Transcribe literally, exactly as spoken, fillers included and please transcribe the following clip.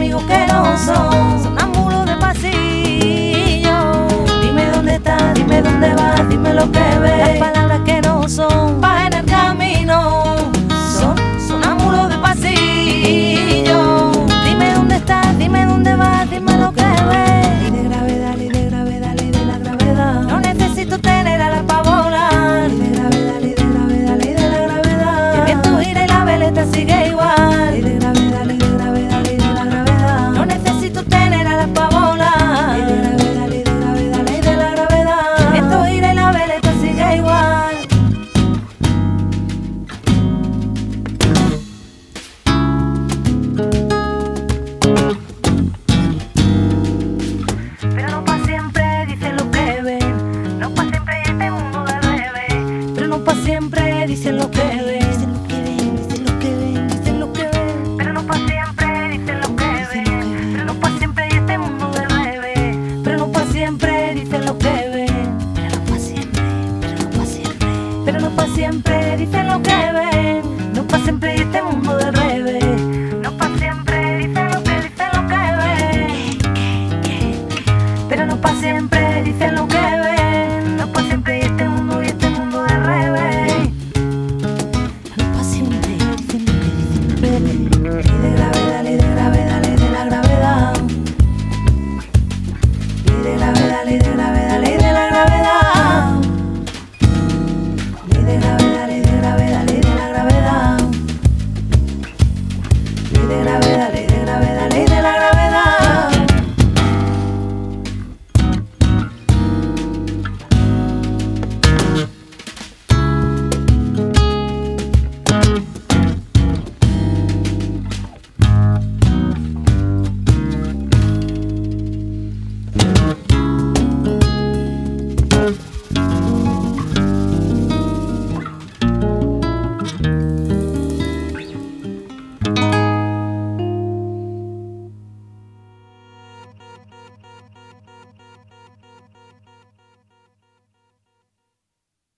amigos que no son, sonámbulos de pasillo. Dime dónde estás, dime dónde vas, dime lo que ves. Las palabras que no son, vas en el camino, son sonámbulos de pasillo. Dime dónde estás, dime dónde vas, dime lo que ves. Ley de gravedad, ley de gravedad, ley de la gravedad. No necesito tener alas para volar. Ley de gravedad, ley de gravedad, ley de la gravedad. El viento gira y la veleta sigue igual. Ley de gravedad, ley de gravedad, ley de la gravedad. No necesito tener alas para volar. Ley de gravedad, ley de gravedad, ley de la gravedad. El viento gira y la veleta sigue igual. Pero no pa' siempre dicen lo que ven, no pa' siempre y este mundo del revés. Pero no pa' siempre dicen lo que ven, dicen lo que ven, dicen lo que ven, dicen lo que ven. Pero no pa' siempre dicen lo que ven, pero no pa' siempre y este mundo del revés. Pero no pa' siempre dicen lo que ven, pero no pa' siempre, pero no pa' siempre. Pero no pa' siempre dicen lo que ven, no pa' siempre y este mundo del revés. No pa' siempre dicen lo que dicen lo que ven, pero no pa' siempre dicen lo que